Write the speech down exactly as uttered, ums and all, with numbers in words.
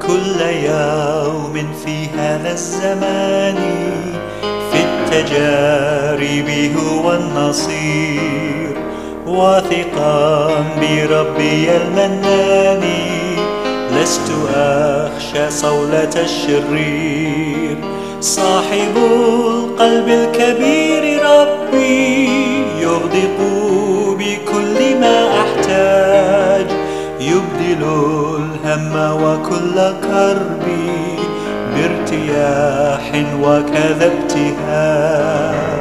كل يوم في هذا الزمان في التجارب هو النصير، واثقا بربي المنان لست أخشى صولة الشرير. صاحب القلب الكبير ربي يغدق بكل ما أحتاج، يبدل الهم وكل كربي بارتياح وكذا ابتهاج.